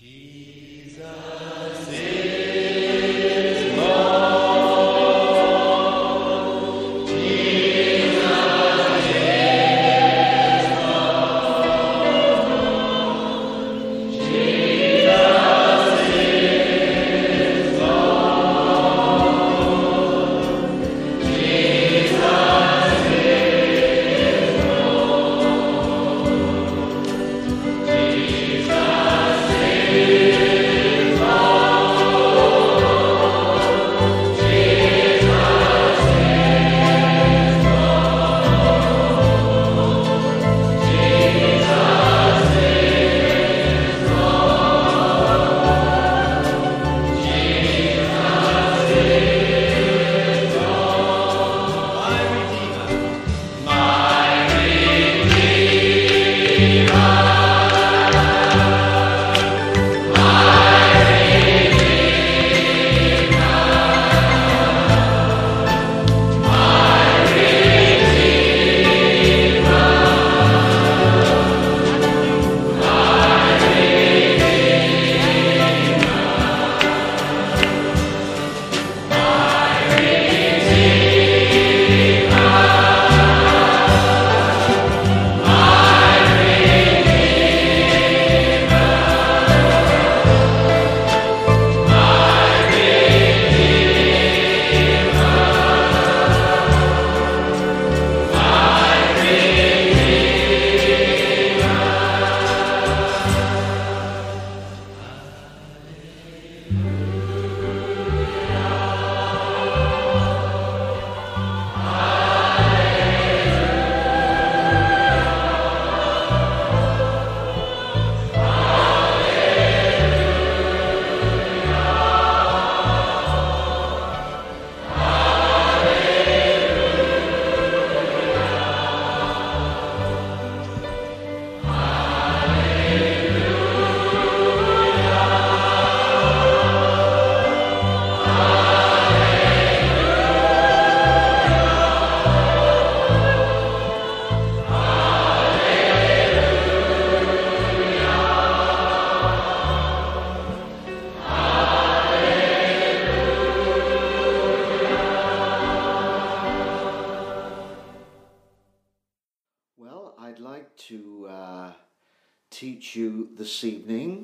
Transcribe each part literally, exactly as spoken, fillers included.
teach you this evening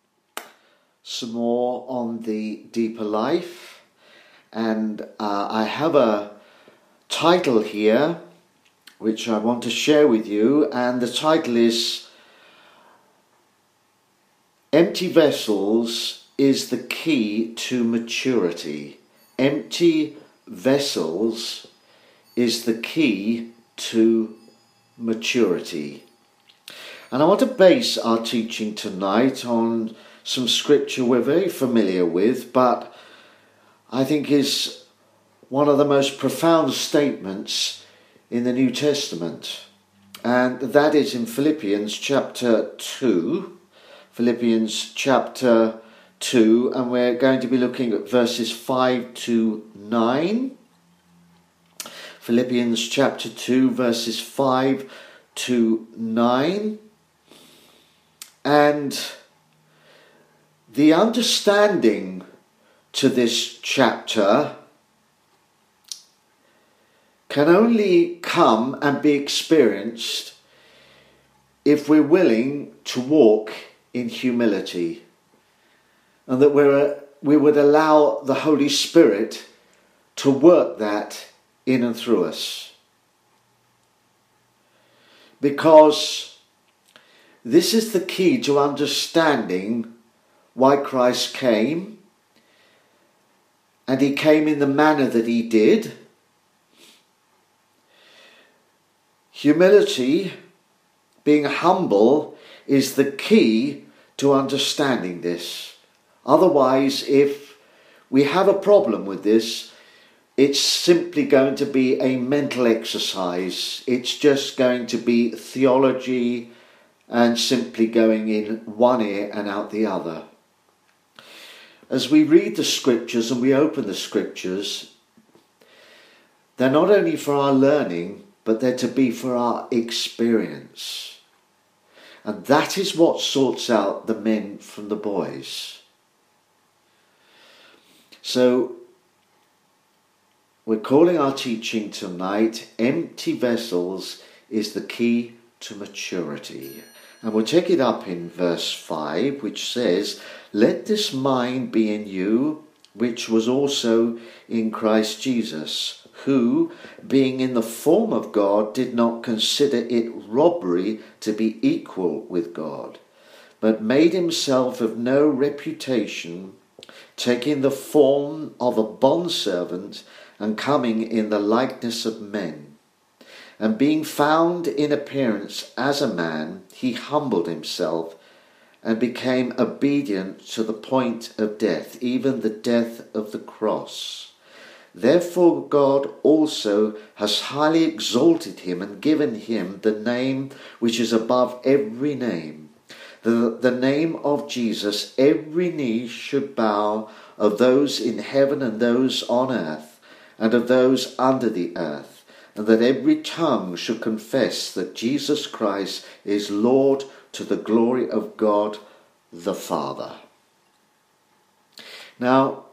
some more on the deeper life, and uh, I have a title here which I want to share with you, and the title is Empty Vessels is the Key to Maturity. Empty vessels is the key to maturity. And I want to base our teaching tonight on some scripture we're very familiar with, but I think is one of the most profound statements in the New Testament. And that is in Philippians chapter two. Philippians chapter two, and we're going to be looking at verses five to nine. Philippians chapter two, verses five to nine. And the understanding to this chapter can only come and be experienced if we're willing to walk in humility, and that we're, we would allow the Holy Spirit to work that in and through us. Because this is the key to understanding why Christ came, and he came in the manner that he did. Humility, being humble, is the key to understanding this. Otherwise, if we have a problem with this, it's simply going to be a mental exercise. It's just going to be theology and simply going in one ear and out the other. As we read the scriptures and we open the scriptures, they're not only for our learning, but they're to be for our experience. And that is what sorts out the men from the boys. So we're calling our teaching tonight, Empty Vessels is the Key to Maturity. And we'll take it up in verse five, which says, "Let this mind be in you, which was also in Christ Jesus, who, being in the form of God, did not consider it robbery to be equal with God, but made himself of no reputation, taking the form of a bondservant and coming in the likeness of men. And being found in appearance as a man, he humbled himself and became obedient to the point of death, even the death of the cross. Therefore God also has highly exalted him and given him the name which is above every name. The, the name of Jesus, every knee should bow, of those in heaven and those on earth, and of those under the earth, and that every tongue should confess that Jesus Christ is Lord, to the glory of God the Father." Now,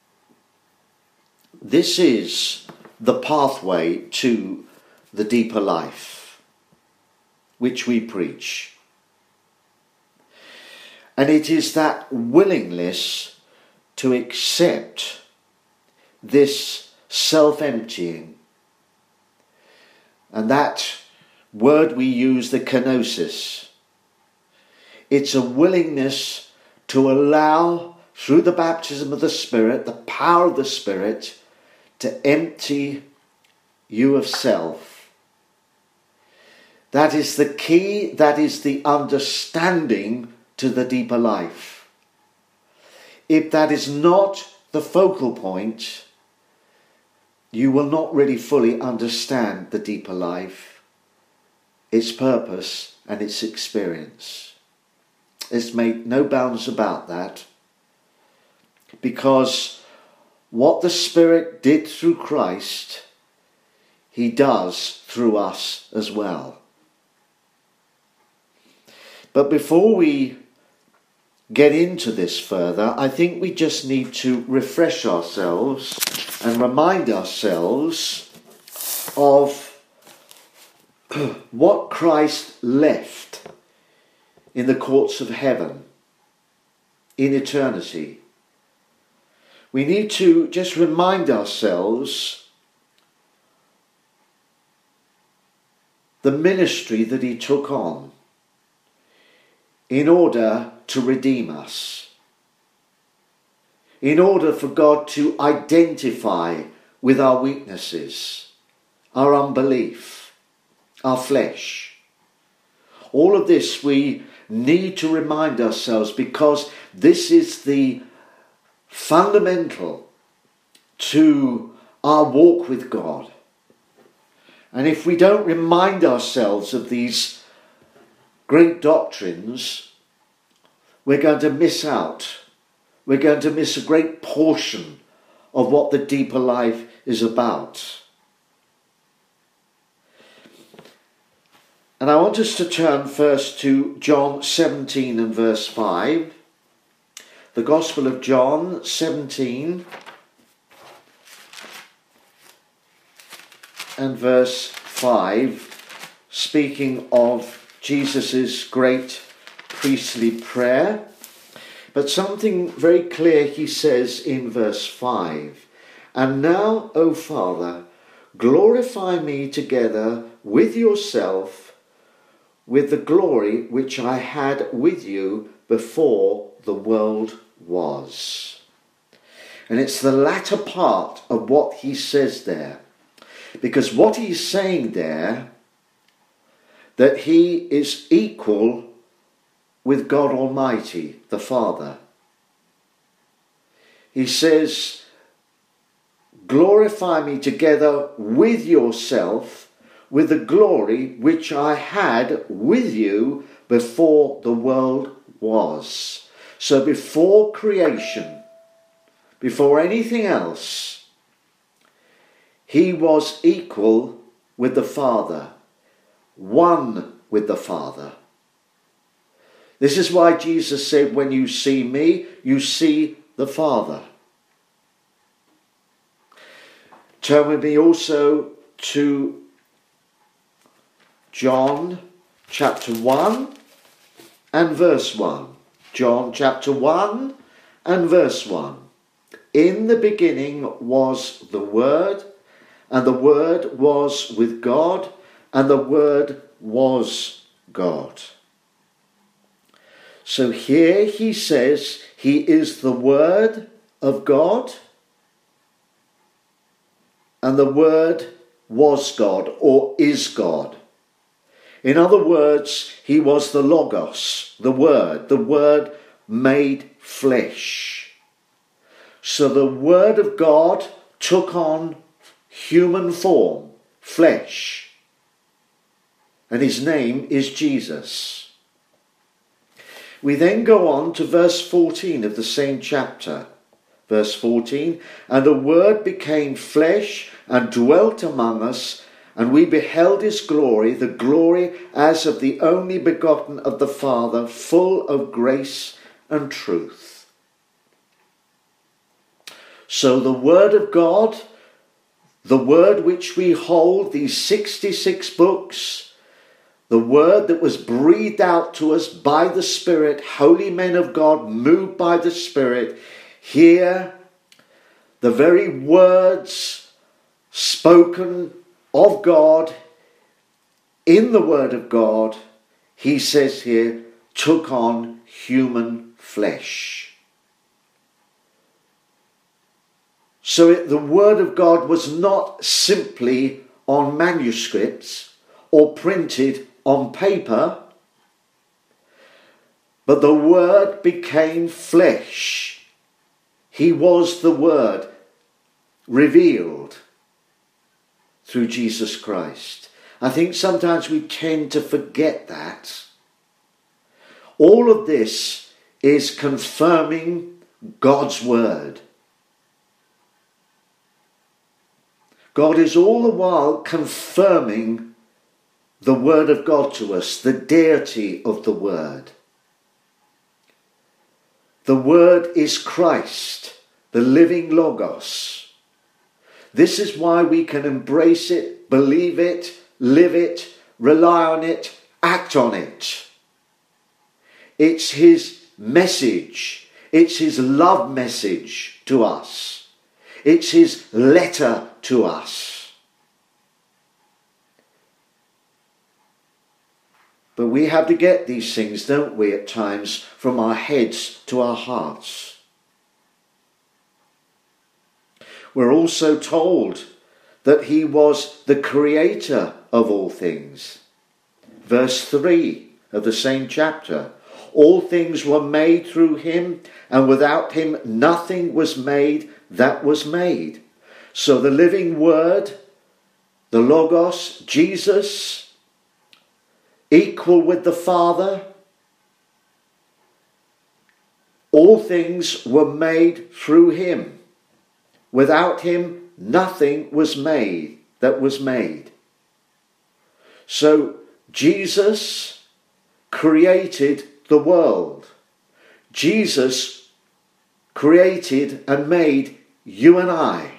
this is the pathway to the deeper life, which we preach. And it is that willingness to accept this self-emptying. And that word we use, the kenosis. It's a willingness to allow, through the baptism of the Spirit, the power of the Spirit, to empty you of self. That is the key, that is the understanding to the deeper life. If that is not the focal point, you will not really fully understand the deeper life, its purpose and its experience. Let's make no bounds about that, because what the Spirit did through Christ, he does through us as well. But before we get into this further, I think we just need to refresh ourselves and remind ourselves of what Christ left in the courts of heaven, in eternity. We need to just remind ourselves the ministry that he took on in order to redeem us, in order for God to identify with our weaknesses, our unbelief, our flesh. All of this we need to remind ourselves, because this is the fundamental to our walk with God. And if we don't remind ourselves of these great doctrines, we're going to miss out. We're going to miss a great portion of what the deeper life is about. And I want us to turn first to John seventeen and verse five. The Gospel of John seventeen and verse five, speaking of Jesus' great priestly prayer. But something very clear he says in verse five. "And now, O Father, glorify me together with yourself with the glory which I had with you before the world was." And it's the latter part of what he says there. Because what he's saying there, that he is equal with God Almighty, the Father. He says, glorify me together with yourself, with the glory which I had with you before the world was. So before creation, before anything else, he was equal with the Father, one with the Father. This is why Jesus said, when you see me, you see the Father. Turn with me also to John chapter one and verse one. John chapter one and verse one. In the beginning was the Word, and the Word was with God, and the Word was God. So here he says he is the Word of God, and the Word was God, or is God. In other words, he was the Logos, the Word, the Word made flesh. So the Word of God took on human form, flesh, and his name is Jesus. We then go on to verse fourteen of the same chapter. Verse fourteen, and the Word became flesh and dwelt among us, and we beheld his glory, the glory as of the only begotten of the Father, full of grace and truth. So the Word of God, the Word which we hold, these sixty-six books, the Word that was breathed out to us by the Spirit, holy men of God moved by the Spirit, here the very words spoken of God in the Word of God, he says here, took on human flesh. So it, the Word of God was not simply on manuscripts or printed on paper, but the Word became flesh. He was the Word revealed through Jesus Christ. I think sometimes we tend to forget that. All of this is confirming God's Word. God is all the while confirming the Word of God to us, the deity of the Word. The Word is Christ, the living Logos. This is why we can embrace it, believe it, live it, rely on it, act on it. It's his message. It's his love message to us. It's his letter to us. But we have to get these things, don't we, at times, from our heads to our hearts. We're also told that he was the creator of all things. Verse three of the same chapter. All things were made through him, and without him nothing was made that was made. So the living Word, the Logos, Jesus, equal with the Father, all things were made through him. Without him, nothing was made that was made. So Jesus created the world. Jesus created and made you and I.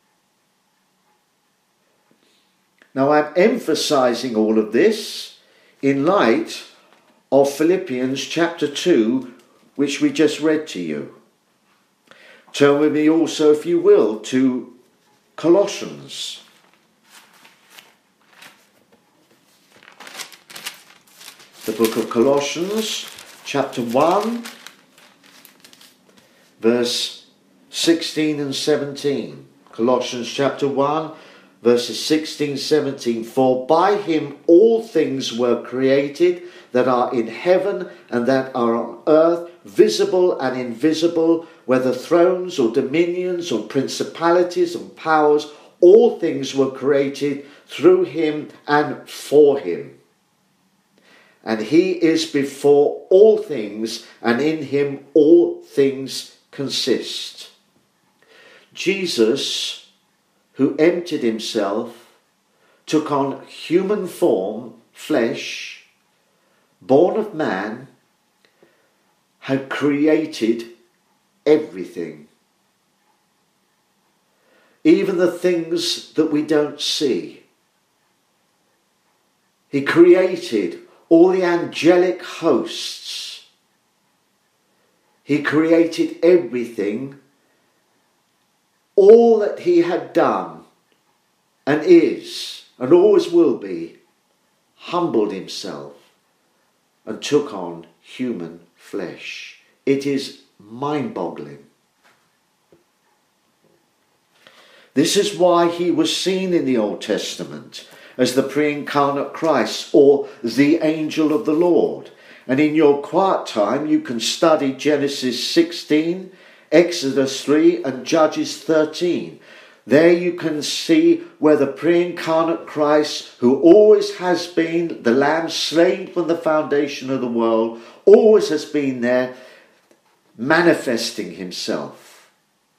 Now I'm emphasizing all of this in light of Philippians chapter two, which we just read to you. Turn with me also, if you will, to Colossians. The book of Colossians, chapter one, verse sixteen and seventeen. Colossians chapter one, verses sixteen, seventeen. For by him all things were created that are in heaven and that are on earth, visible and invisible, whether thrones or dominions or principalities and powers, all things were created through him and for him. And he is before all things, and in him all things consist. Jesus, who emptied himself, took on human form, flesh, born of man, had created everything. Even the things that we don't see. He created all the angelic hosts. He created everything. All that he had done and is and always will be, humbled himself and took on human flesh. It is mind-boggling. This is why he was seen in the Old Testament as the pre-incarnate Christ or the angel of the Lord. And in your quiet time you can study Genesis sixteen, Exodus three and Judges thirteen. There you can see where the pre-incarnate Christ, who always has been the Lamb slain from the foundation of the world, always has been there manifesting himself.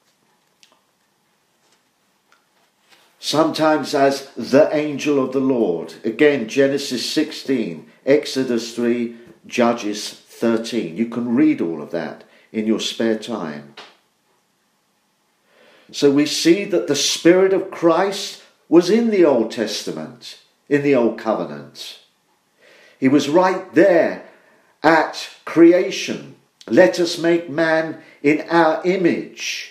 Sometimes as the angel of the Lord. Again, Genesis sixteen, Exodus three, Judges thirteen. You can read all of that in your spare time. So we see that the Spirit of Christ was in the Old Testament, in the Old Covenant. He was right there at creation. Let us make man in our image.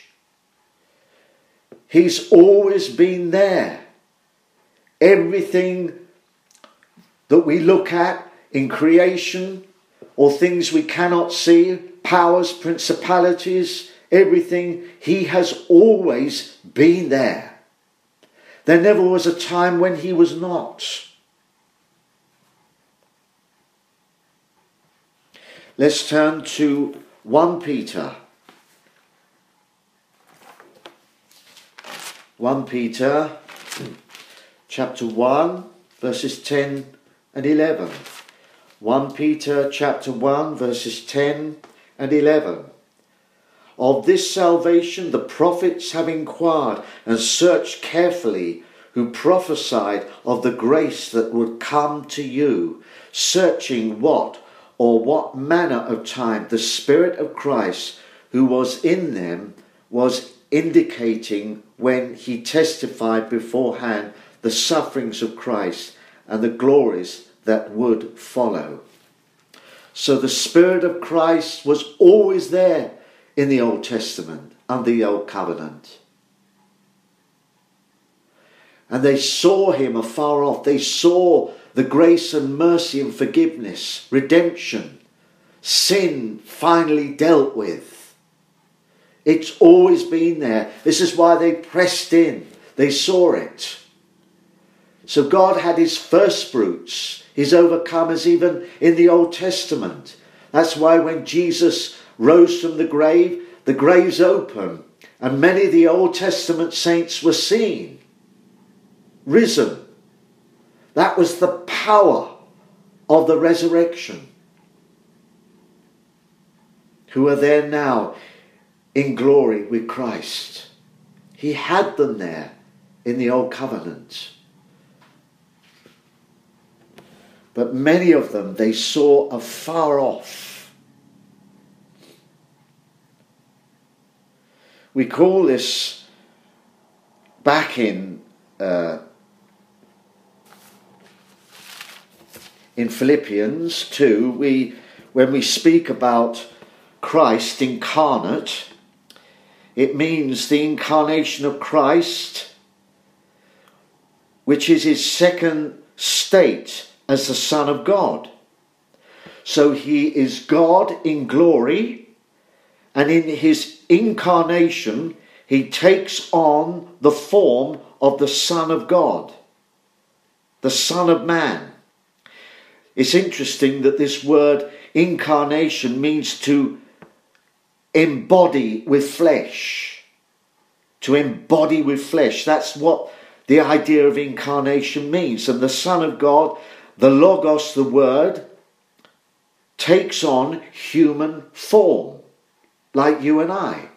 He's always been there. Everything that we look at in creation, or things we cannot see, powers, principalities, everything, he has always been there. There never was a time when he was not. Let's turn to First Peter. First Peter chapter one, verses ten and eleven. First Peter chapter one, verses ten and eleven. Of this salvation the prophets have inquired and searched carefully, who prophesied of the grace that would come to you, searching what or what manner of time the Spirit of Christ who was in them was indicating when he testified beforehand the sufferings of Christ and the glories that would follow. So the Spirit of Christ was always there in the Old Testament, under the Old Covenant. And they saw him afar off. They saw the grace and mercy and forgiveness, redemption, sin finally dealt with. It's always been there. This is why they pressed in. They saw it. So God had his first fruits, his overcomers, even in the Old Testament. That's why when Jesus rose from the grave, the grave's open, and many of the Old Testament saints were seen, risen. That was the power of the resurrection, who are there now in glory with Christ. He had them there in the Old Covenant. But many of them they saw afar off. We call this back in uh, in Philippians two, we when we speak about Christ incarnate, it means the incarnation of Christ, which is his second state as the Son of God. So he is God in glory, and in his incarnation he takes on the form of the Son of God, the Son of Man. It's interesting that this word incarnation means to embody with flesh. To embody with flesh. That's what the idea of incarnation means. And the Son of God, the Logos, the Word, takes on human form, like you and I.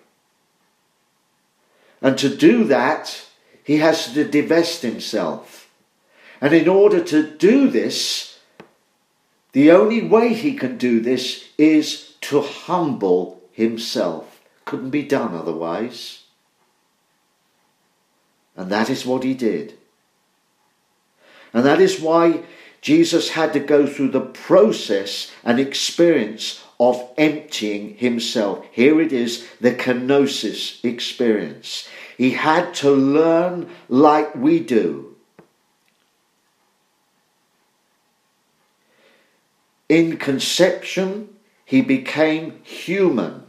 And to do that, he has to divest himself. And in order to do this, the only way he can do this is to humble himself. Couldn't be done otherwise. And that is what he did. And that is why Jesus had to go through the process and experience of emptying himself. Here it is, the kenosis experience. He had to learn like we do. In conception, he became human.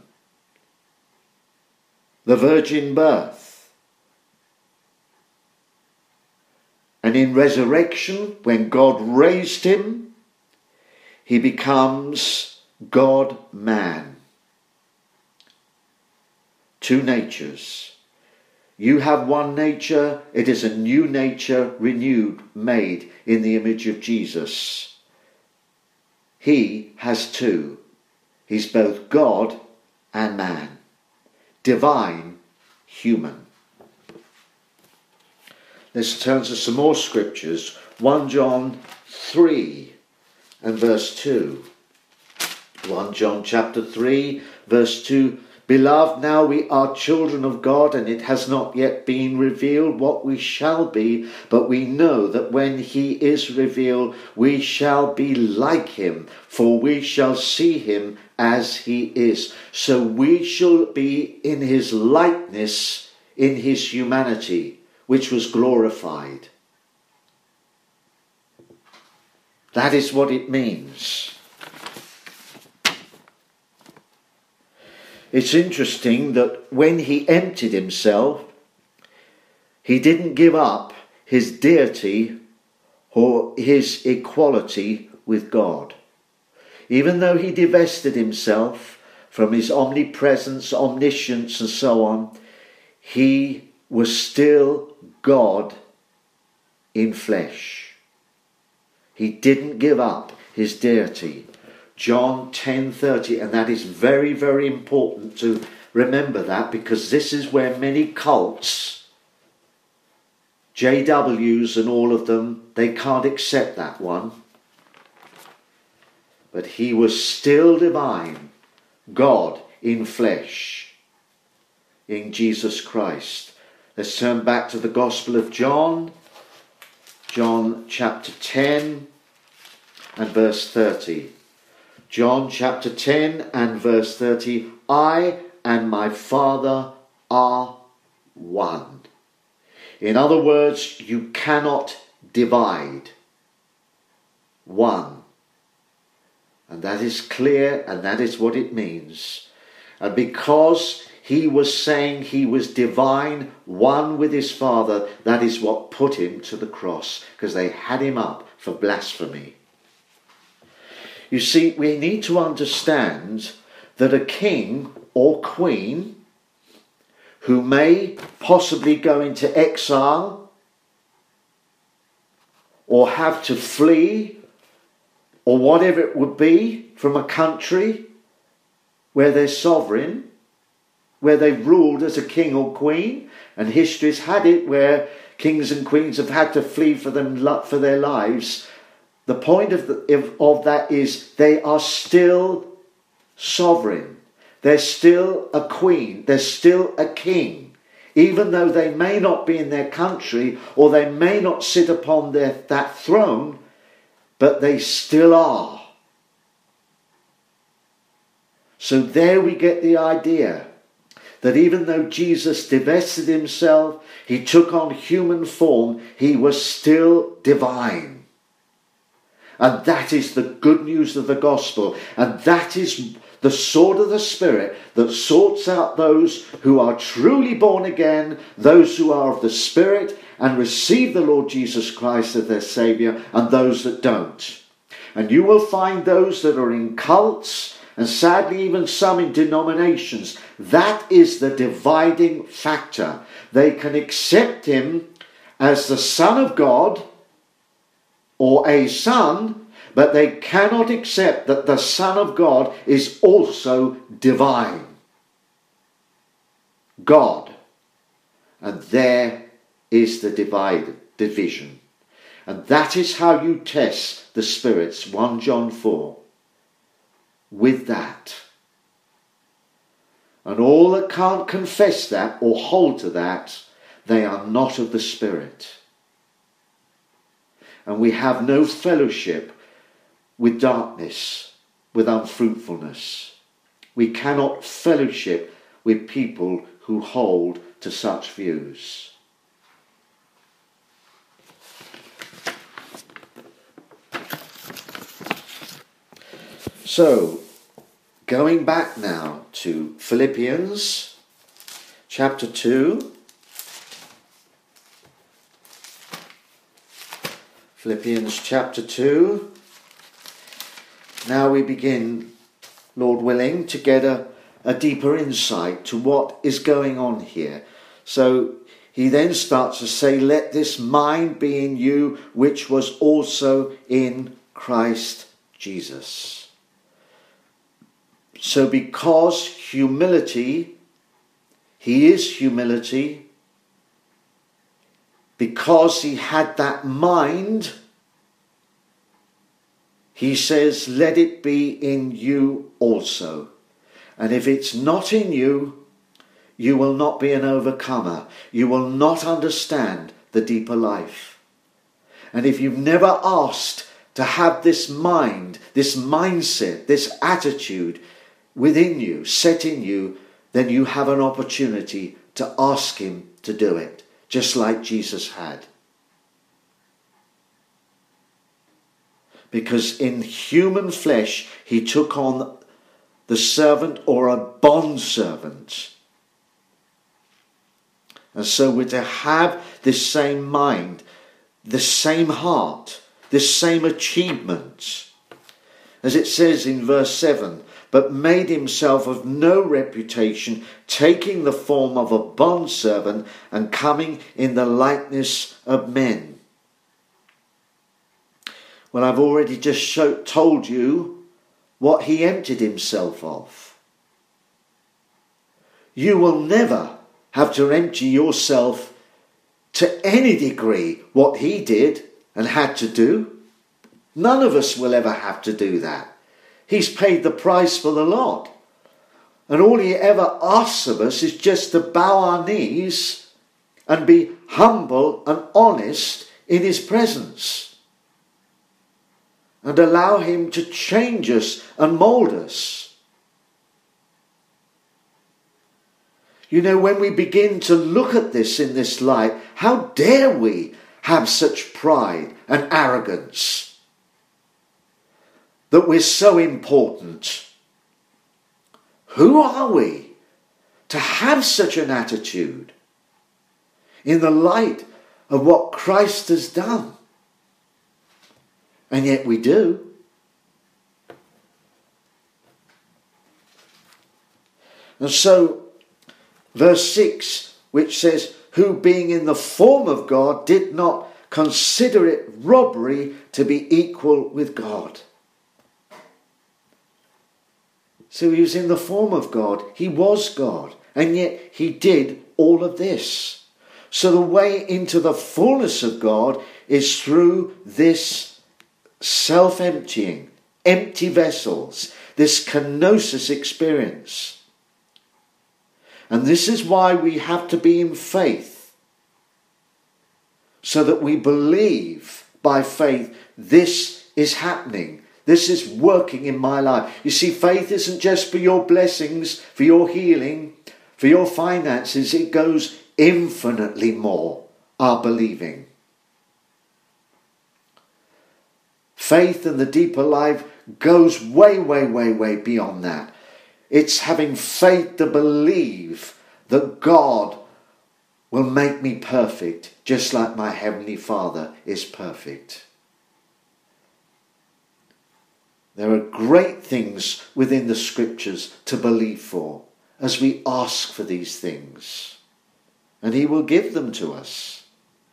The virgin birth. And in resurrection, when God raised him, he becomes God-man. Two natures. You have one nature, it is a new nature renewed, made in the image of Jesus. He has two. He's both God and man. Divine, human. Let's turn to some more scriptures. First John three and verse two. First John chapter three, verse two. Beloved, now we are children of God, and it has not yet been revealed what we shall be, but we know that when he is revealed, we shall be like him, for we shall see him as he is. So we shall be in his likeness, in his humanity, which was glorified. That is what it means. It's interesting that when he emptied himself, he didn't give up his deity or his equality with God. Even though he divested himself from his omnipresence, omniscience and so on, he was still God in flesh. He didn't give up his deity. John ten thirty, and that is very, very important to remember that, because this is where many cults, J Ws and all of them, they can't accept that one. But he was still divine, God in flesh, in Jesus Christ. Let's turn back to the Gospel of John, John chapter ten and verse thirty. John chapter ten and verse thirty. I and my Father are one. In other words, you cannot divide. One. And that is clear, and that is what it means. And because he was saying he was divine, one with his Father, that is what put him to the cross, because they had him up for blasphemy. You see, we need to understand that a king or queen who may possibly go into exile or have to flee or whatever it would be from a country where they're sovereign, where they've ruled as a king or queen, and history's had it where kings and queens have had to flee for them for their lives. The point of, the, of that is they are still sovereign. They're still a queen. They're still a king. Even though they may not be in their country or they may not sit upon their, that throne, but they still are. So there we get the idea that even though Jesus divested himself, he took on human form, he was still divine. And that is the good news of the gospel. And that is the sword of the Spirit that sorts out those who are truly born again, those who are of the Spirit and receive the Lord Jesus Christ as their Saviour, and those that don't. And you will find those that are in cults, and sadly even some in denominations. That is the dividing factor. They can accept him as the Son of God, or a son, but they cannot accept that the Son of God is also divine. God. And there is the divide, division. And that is how you test the spirits, First John four. With that. And all that can't confess that or hold to that, they are not of the Spirit. And we have no fellowship with darkness, with unfruitfulness. We cannot fellowship with people who hold to such views. So, going back now to Philippians chapter two. Philippians chapter two. Now we begin, Lord willing, to get a, a deeper insight to what is going on here. So he then starts to say, let this mind be in you, which was also in Christ Jesus. So because humility, he is humility, because he had that mind, he says, let it be in you also. And if it's not in you, you will not be an overcomer. You will not understand the deeper life. And if you've never asked to have this mind, this mindset, this attitude within you, set in you, then you have an opportunity to ask him to do it, just like Jesus had. Because in human flesh, he took on the servant or a bondservant. And so we're to have this same mind, the same heart, this same achievement. As it says in verse seven, but made himself of no reputation, taking the form of a bondservant and coming in the likeness of men. Well, I've already just show, told you what he emptied himself of. You will never have to empty yourself to any degree what he did and had to do. None of us will ever have to do that. He's paid the price for the lot. And all he ever asks of us is just to bow our knees and be humble and honest in his presence. And allow him to change us and mould us. You know, when we begin to look at this in this light, how dare we have such pride and arrogance? That we're so important. Who are we to have such an attitude in the light of what Christ has done? And yet we do. And so, verse six, which says, who being in the form of God did not consider it robbery to be equal with God. So he was in the form of God. He was God. And yet he did all of this. So the way into the fullness of God is through this self-emptying, empty vessels, this kenosis experience. And this is why we have to be in faith. So that we believe by faith this is happening. This is working in my life. You see, faith isn't just for your blessings, for your healing, for your finances. It goes infinitely more, our believing. Faith and the deeper life goes way, way, way, way beyond that. It's having faith to believe that God will make me perfect, just like my Heavenly Father is perfect. There are great things within the Scriptures to believe for as we ask for these things. And he will give them to us.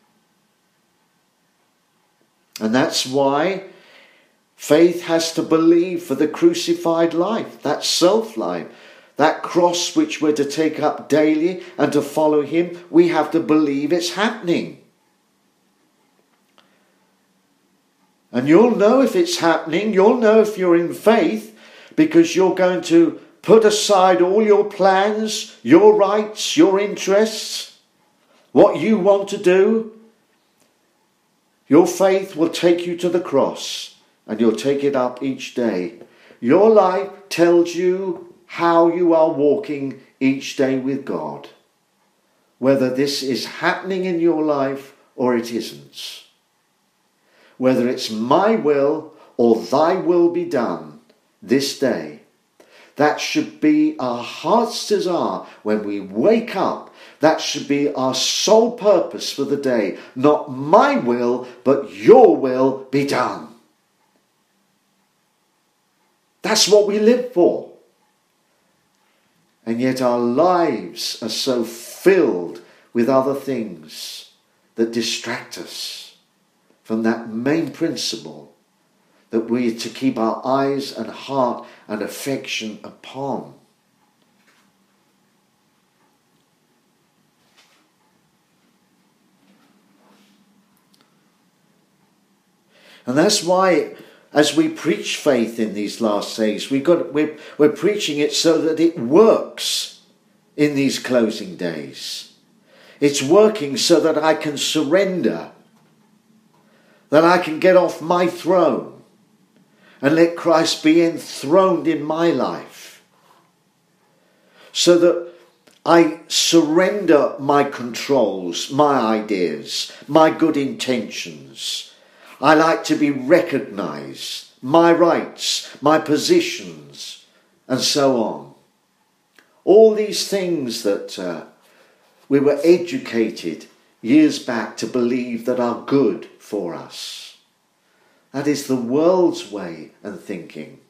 And that's why faith has to believe for the crucified life, that self-life, that cross which we're to take up daily and to follow him. We have to believe it's happening. And you'll know if it's happening, you'll know if you're in faith, because you're going to put aside all your plans, your rights, your interests, what you want to do, your faith will take you to the cross and you'll take it up each day. Your life tells you how you are walking each day with God, whether this is happening in your life or it isn't. Whether it's my will or thy will be done this day. That should be our heart's desire when we wake up. That should be our sole purpose for the day. Not my will, but your will be done. That's what we live for. And yet our lives are so filled with other things that distract us from that main principle that we are to keep our eyes and heart and affection upon. And that's why, as we preach faith in these last days, we've got, we're, we're preaching it so that it works in these closing days. It's working so that I can surrender, that I can get off my throne and let Christ be enthroned in my life, so that I surrender my controls, my ideas, my good intentions. I like to be recognised, my rights, my positions, and so on. All these things that uh, we were educated years back to believe that are good for us. That is the world's way and thinking.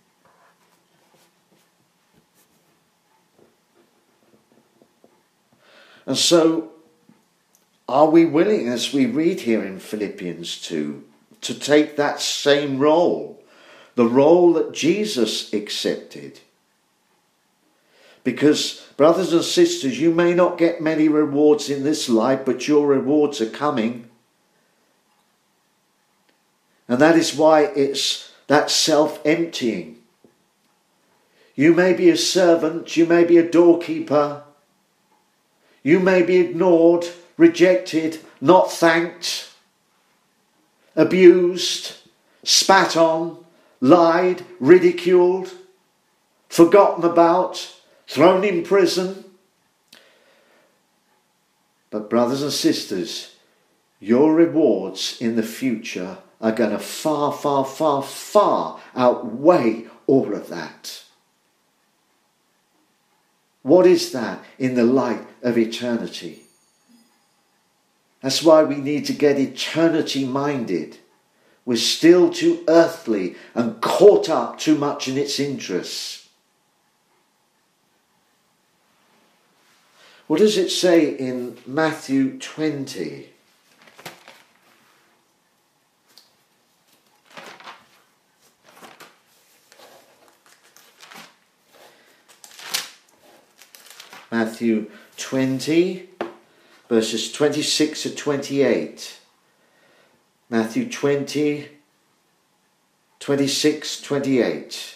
And so, are we willing, as we read here in Philippians two, to take that same role, the role that Jesus accepted? Because, brothers and sisters, you may not get many rewards in this life, but your rewards are coming. And that is why it's that self-emptying. You may be a servant, you may be a doorkeeper, you may be ignored, rejected, not thanked, abused, spat on, lied, ridiculed, forgotten about, thrown in prison. But brothers and sisters, your rewards in the future are going to far, far, far, far outweigh all of that. What is that in the light of eternity? That's why we need to get eternity minded. We're still too earthly and caught up too much in its interests. What does it say in Matthew twenty? Matthew twenty, verses twenty-six to twenty-eight. Matthew twenty, twenty-six, twenty-eight.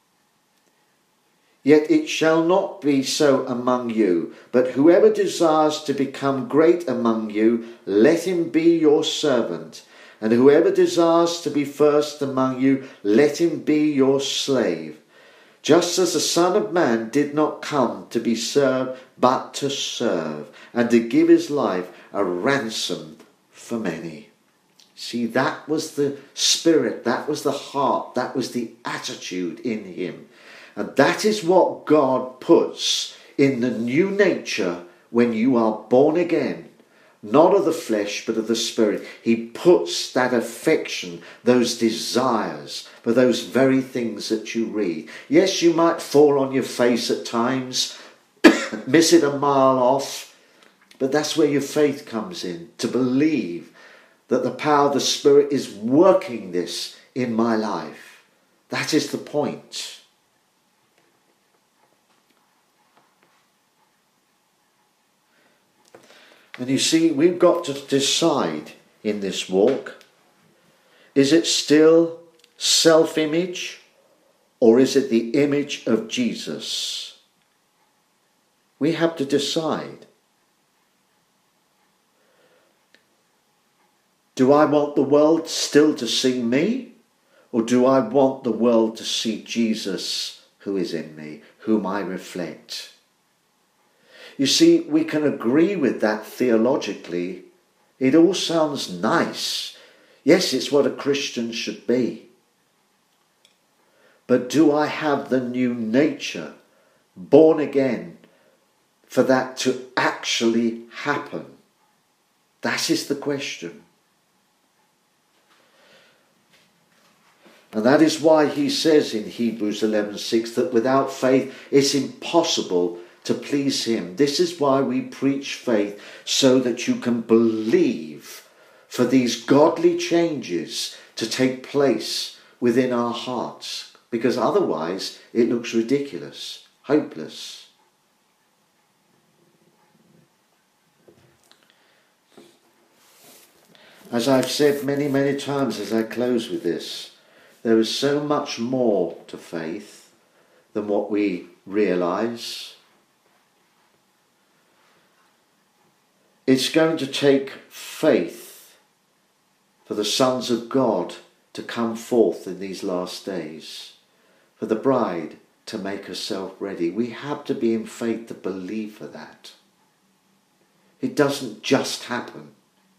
Yet it shall not be so among you, but whoever desires to become great among you, let him be your servant. And whoever desires to be first among you, let him be your slave. Just as the Son of Man did not come to be served, but to serve, and to give his life a ransom for many. See, that was the spirit, that was the heart, that was the attitude in him. And that is what God puts in the new nature when you are born again. Not of the flesh, but of the Spirit. He puts that affection, those desires for those very things that you read. Yes, you might fall on your face at times, miss it a mile off, but that's where your faith comes in, to believe that the power of the Spirit is working this in my life. That is the point. And you see, we've got to decide in this walk, is it still self-image or is it the image of Jesus? We have to decide. Do I want the world still to see me? Or do I want the world to see Jesus who is in me, whom I reflect? You see, we can agree with that theologically. It all sounds nice. Yes, it's what a Christian should be. But do I have the new nature, born again, for that to actually happen? That is the question. And that is why he says in Hebrews eleven six that without faith it's impossible to please him. This is why we preach faith, so that you can believe for these godly changes to take place within our hearts. Because otherwise it looks ridiculous, hopeless. As I've said many, many times as I close with this, there is so much more to faith than what we realise. It's going to take faith for the sons of God to come forth in these last days, for the bride to make herself ready. We have to be in faith to believe for that. It doesn't just happen.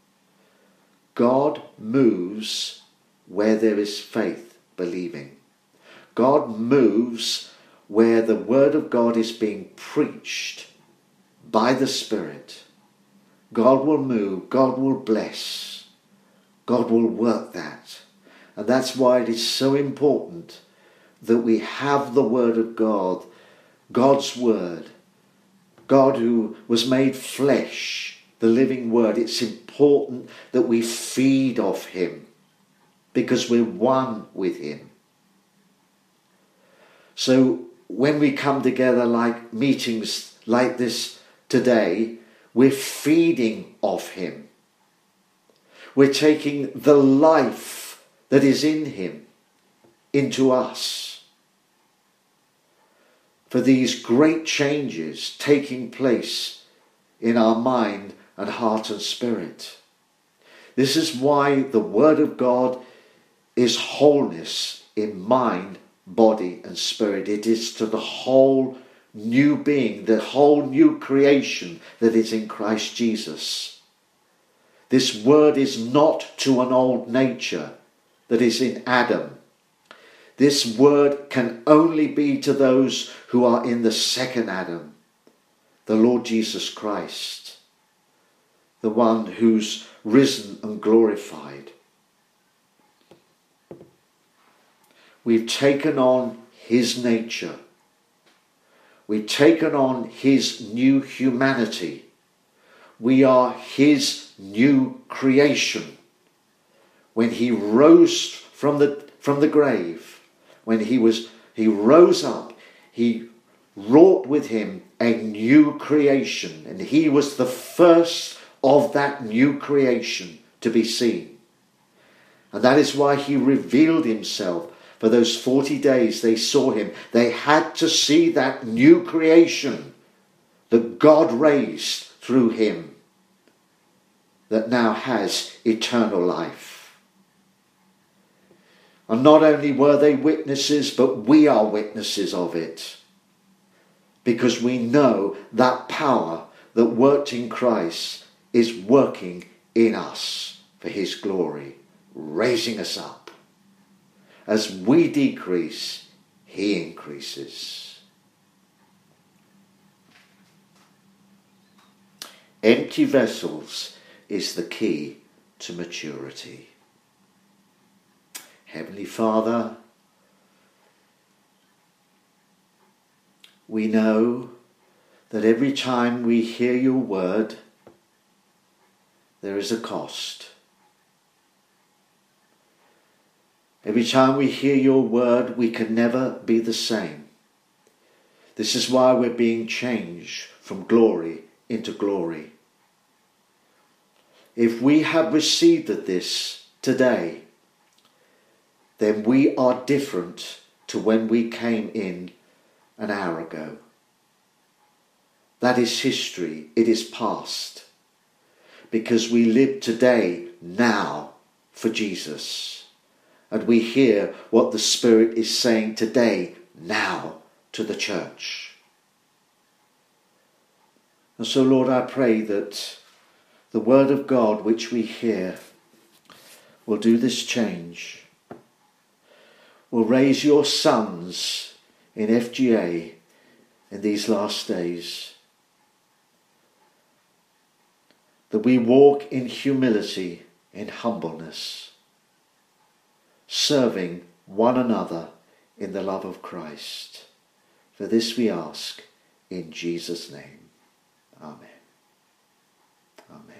God moves where there is faith. Believing. God moves where the word of God is being preached by the Spirit. God will move, God will bless, God will work that. And that's why it is so important that we have the word of God, God's word, God who was made flesh, the living word. It's important that we feed off him, because we're one with him. So when we come together like meetings like this today, we're feeding off him. We're taking the life that is in him into us. For these great changes taking place in our mind and heart and spirit. This is why the word of God is wholeness in mind, body and spirit. It is to the whole new being, the whole new creation that is in Christ Jesus. This word is not to an old nature that is in Adam. This word can only be to those who are in the second Adam, the Lord Jesus Christ, the one who's risen and glorified. We've taken on his nature. We've taken on his new humanity. We are his new creation. When he rose from the, from the grave, when he was, he rose up, he wrought with him a new creation. And he was the first of that new creation to be seen. And that is why he revealed himself. For those forty days they saw him. They had to see that new creation that God raised through him, that now has eternal life. And not only were they witnesses, but we are witnesses of it. Because we know that power that worked in Christ is working in us for his glory, raising us up. As we decrease, he increases. Empty vessels is the key to maturity. Heavenly Father, we know that every time we hear your word, there is a cost. Every time we hear your word, we can never be the same. This is why we're being changed from glory into glory. If we have received this today, then we are different to when we came in an hour ago. That is history. It is past. Because we live today, now, for Jesus. And we hear what the Spirit is saying today, now, to the church. And so, Lord, I pray that the word of God which we hear will do this change. Will raise your sons in F G A in these last days. That we walk in humility, in humbleness, serving one another in the love of Christ. For this we ask in Jesus' name. Amen. Amen.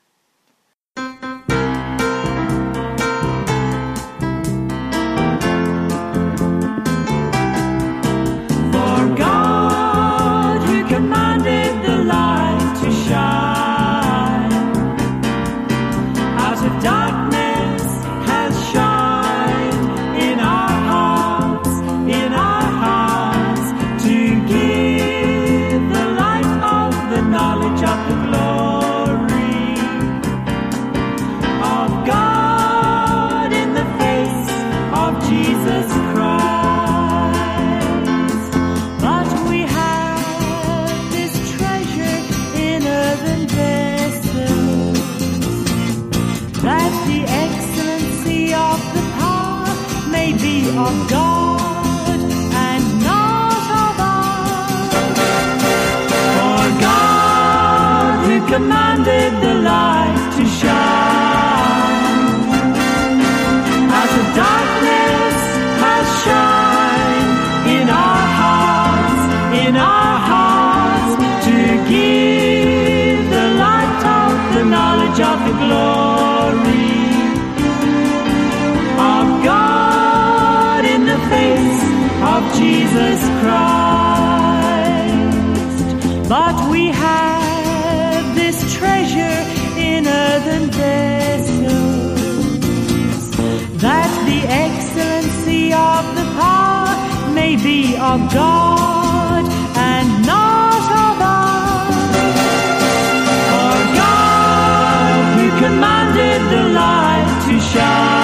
For God, who commanded the light to shine out of darkness, has shine in our hearts, in our hearts, to give the light of the knowledge of the glory of God in the face of Jesus Christ. But we have this treasure in earthen vessels, that the excellency of the power may be of God and not of us. For God, who commanded the light to shine out of darkness, has shine in our hearts, in our hearts, to give the light of the knowledge of the glory of God in the face of Jesus Christ. But we have this treasure in earthen vessels, that the excellency of the power may be of God and not of us. For God, who commanded the light to shine